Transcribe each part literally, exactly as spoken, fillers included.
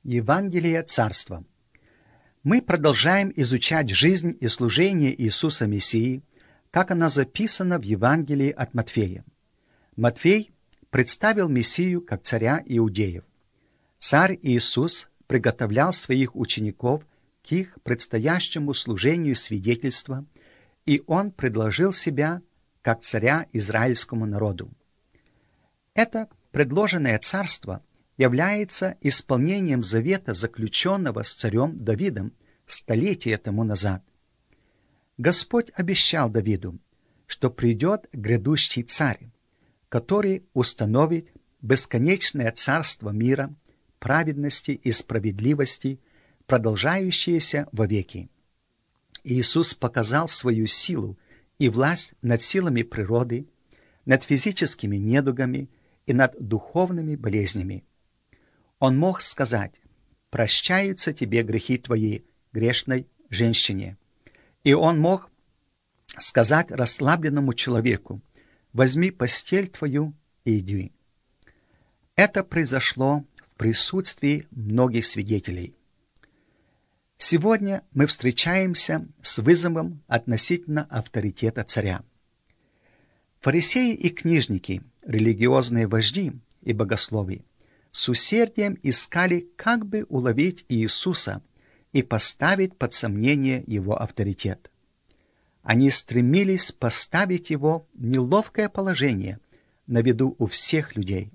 Евангелие Царства. Мы продолжаем изучать жизнь и служение Иисуса Мессии, как она записана в Евангелии от Матфея. Матфей представил Мессию как царя иудеев. Царь Иисус приготовлял своих учеников к их предстоящему служению свидетельства, и он предложил себя как царя израильскому народу. Это предложенное царство является исполнением завета, заключенного с царем Давидом столетия тому назад. Господь обещал Давиду, что придет грядущий царь, который установит бесконечное царство мира, праведности и справедливости, продолжающееся вовеки. Иисус показал свою силу и власть над силами природы, над физическими недугами и над духовными болезнями. Он мог сказать: «Прощаются тебе грехи твои, грешной женщине». И он мог сказать расслабленному человеку: «Возьми постель твою и иди». Это произошло в присутствии многих свидетелей. Сегодня мы встречаемся с вызовом относительно авторитета царя. Фарисеи и книжники, религиозные вожди и богословы, с усердием искали, как бы уловить Иисуса и поставить под сомнение его авторитет. Они стремились поставить его в неловкое положение на виду у всех людей.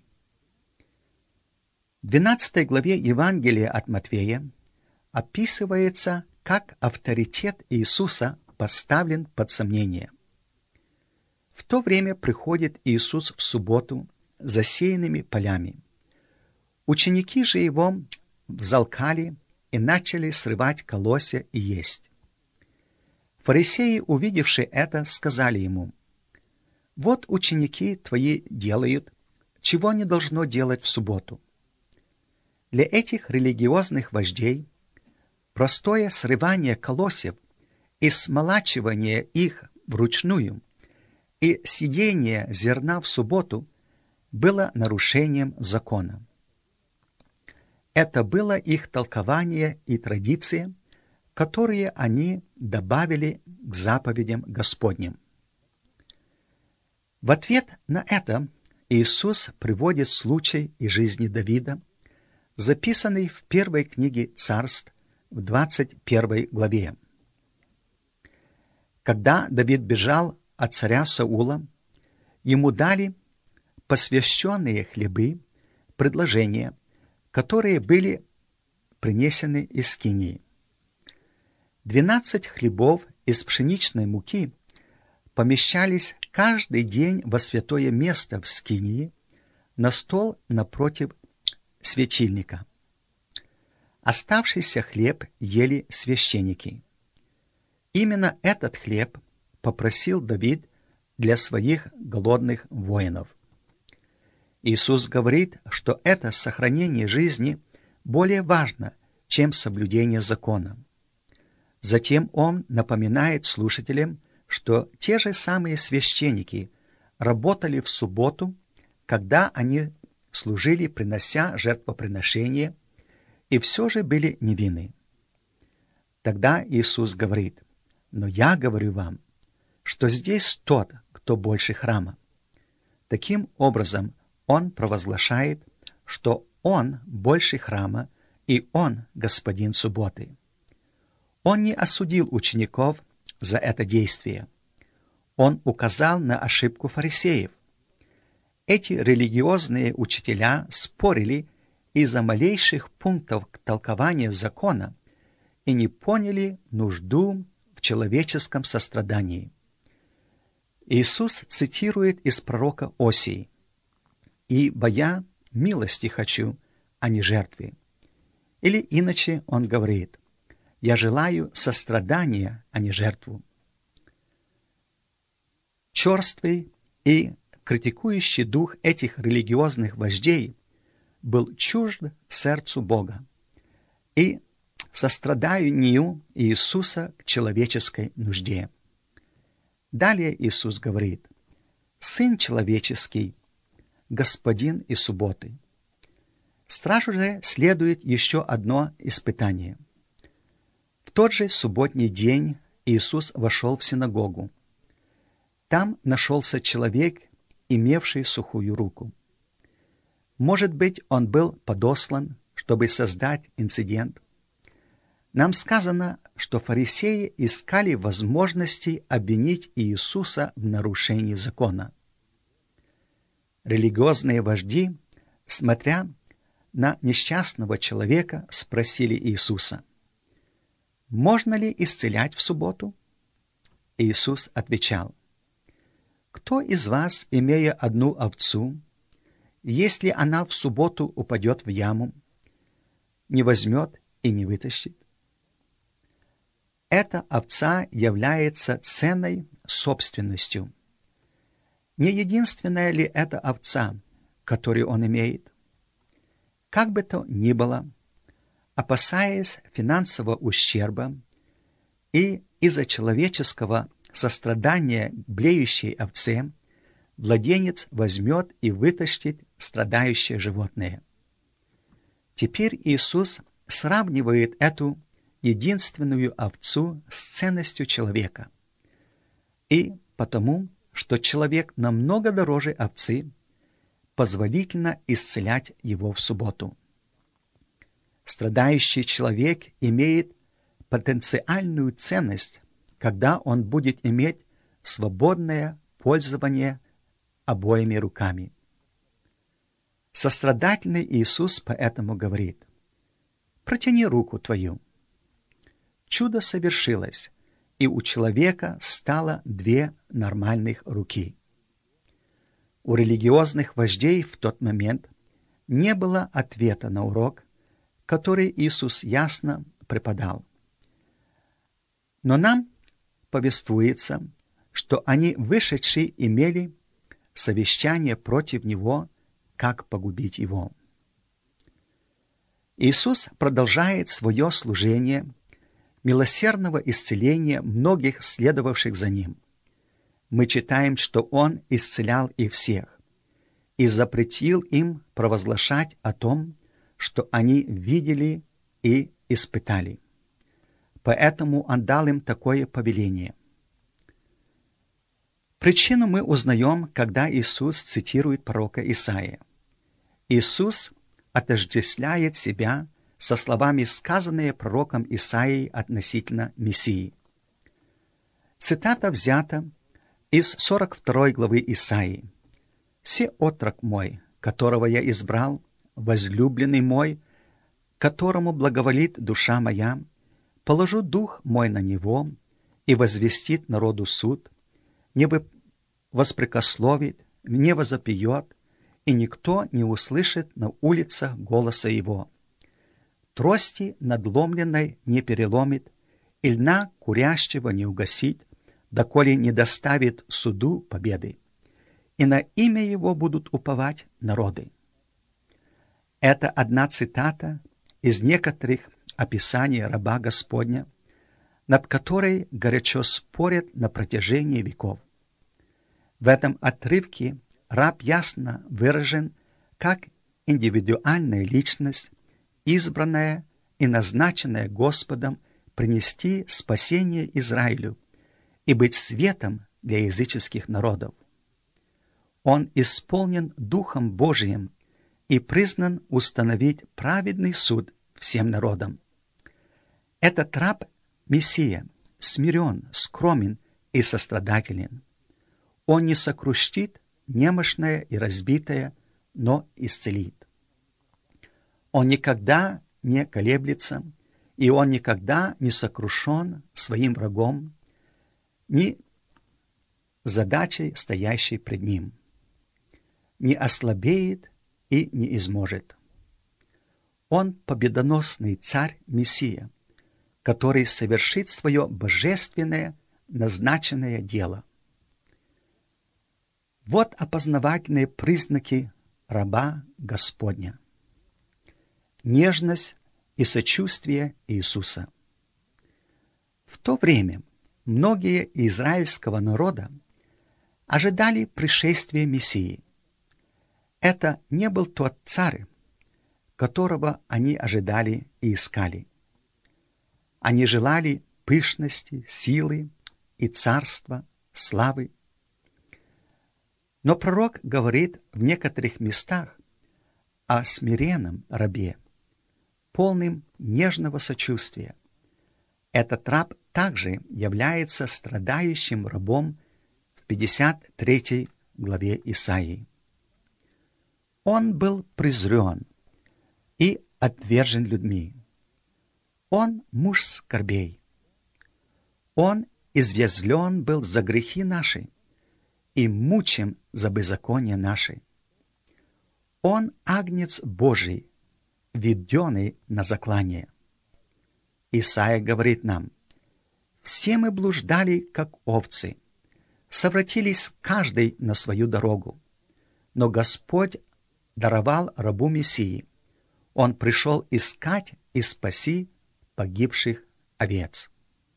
В двенадцатой главе Евангелия от Матфея описывается, как авторитет Иисуса поставлен под сомнение. В то время приходит Иисус в субботу засеянными полями. Ученики же его взалкали и начали срывать колосья и есть. Фарисеи, увидевши это, сказали ему: «Вот ученики твои делают, чего не должно делать в субботу». Для этих религиозных вождей простое срывание колосьев и смолачивание их вручную и съедение зерна в субботу было нарушением закона. Это было их толкование и традиция, которые они добавили к заповедям Господним. В ответ на это Иисус приводит случай из жизни Давида, записанный в первой книге Царств в двадцать первой главе. Когда Давид бежал от царя Саула, ему дали посвященные хлебы, предложения, которые были принесены из скинии. Двенадцать хлебов из пшеничной муки помещались каждый день во святое место в скинии на стол напротив светильника. Оставшийся хлеб ели священники. Именно этот хлеб попросил Давид для своих голодных воинов. Иисус говорит, что это сохранение жизни более важно, чем соблюдение закона. Затем Он напоминает слушателям, что те же самые священники работали в субботу, когда они служили, принося жертвоприношение, и все же были невинны. Тогда Иисус говорит: «Но я говорю вам, что здесь тот, кто больше храма». Таким образом, Он провозглашает, что Он больше храма, и Он господин субботы. Он не осудил учеников за это действие. Он указал на ошибку фарисеев. Эти религиозные учителя спорили из-за малейших пунктов толкования закона и не поняли нужду в человеческом сострадании. Иисус цитирует из пророка Осии: «Ибо я милости хочу, а не жертвы». Или иначе он говорит: «Я желаю сострадания, а не жертву». Черствый и критикующий дух этих религиозных вождей был чужд сердцу Бога и состраданию Иисуса к человеческой нужде. Далее Иисус говорит: «Сын человеческий, Господин и субботы». Сразу же следует еще одно испытание. В тот же субботний день Иисус вошел в синагогу. Там нашелся человек, имевший сухую руку. Может быть, он был подослан, чтобы создать инцидент. Нам сказано, что фарисеи искали возможности обвинить Иисуса в нарушении закона. Религиозные вожди, смотря на несчастного человека, спросили Иисуса: «Можно ли исцелять в субботу?» Иисус отвечал: «Кто из вас, имея одну овцу, если она в субботу упадет в яму, не возьмет и не вытащит?» Эта овца является ценной собственностью. Не единственная ли это овца, которую он имеет? Как бы то ни было, опасаясь финансового ущерба и из-за человеческого сострадания к блеющей овце, владелец возьмет и вытащит страдающее животное. Теперь Иисус сравнивает эту единственную овцу с ценностью человека. И потому, что человек намного дороже овцы, позволительно исцелять его в субботу. Страдающий человек имеет потенциальную ценность, когда он будет иметь свободное пользование обоими руками. Сострадательный Иисус поэтому говорит: «Протяни руку твою». Чудо совершилось, и у человека стало две нормальных руки. У религиозных вождей в тот момент не было ответа на урок, который Иисус ясно преподал. Но нам повествуется, что они, вышедшие, имели совещание против него, как погубить его. Иисус продолжает свое служение милосердного исцеления многих следовавших за ним. Мы читаем, что он исцелял их всех и запретил им провозглашать о том, что они видели и испытали. Поэтому он дал им такое повеление. Причину мы узнаем, когда Иисус цитирует пророка Исаия. Иисус отождествляет себя со словами, сказанные пророком Исаией относительно Мессии. Цитата взята из сорок второй главы Исаии. «Се отрок мой, которого я избрал, возлюбленный мой, которому благоволит душа моя, положу дух мой на него и возвестит народу суд, не воспрекословит, не возопьет, и никто не услышит на улицах голоса его. Трости надломленной не переломит, и льна курящего не угасит, доколе не доставит суду победы, и на имя его будут уповать народы». Это одна цитата из некоторых описаний раба Господня, над которой горячо спорят на протяжении веков. В этом отрывке раб ясно выражен как индивидуальная личность, избранная и назначенная Господом принести спасение Израилю и быть светом для языческих народов. Он исполнен Духом Божиим и призван установить праведный суд всем народам. Этот раб Мессия смирен, скромен и сострадателен. Он не сокрушит немощное и разбитое, но исцелит. Он никогда не колеблется, и он никогда не сокрушен своим врагом, ни задачей, стоящей пред ним, не ослабеет и не изможет. Он победоносный царь-мессия, который совершит свое божественное назначенное дело. Вот опознавательные признаки раба Господня. Нежность и сочувствие Иисуса. В то время многие израильского народа ожидали пришествия Мессии. Это не был тот царь, которого они ожидали и искали. Они желали пышности, силы и царства, славы. Но пророк говорит в некоторых местах о смиренном рабе, полным нежного сочувствия. Этот раб также является страдающим рабом в пятьдесят третьей главе Исаии. Он был презрен и отвержен людьми. Он муж скорбей. Он извязлен был за грехи наши и мучим за беззаконие наши. Он агнец Божий, веденный на заклание. Исаия говорит нам: «Все мы блуждали, как овцы, совратились каждый на свою дорогу, но Господь даровал рабу Мессии. Он пришел искать и спаси погибших овец».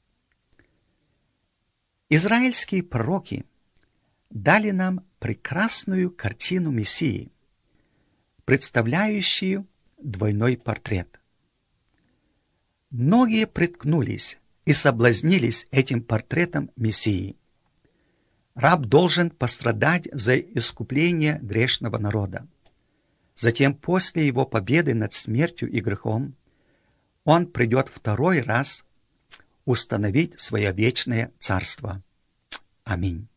Израильские пророки дали нам прекрасную картину Мессии, представляющую двойной портрет. Многие приткнулись и соблазнились этим портретом Мессии. Раб должен пострадать за искупление грешного народа. Затем, после его победы над смертью и грехом, он придет второй раз установить свое вечное царство. Аминь.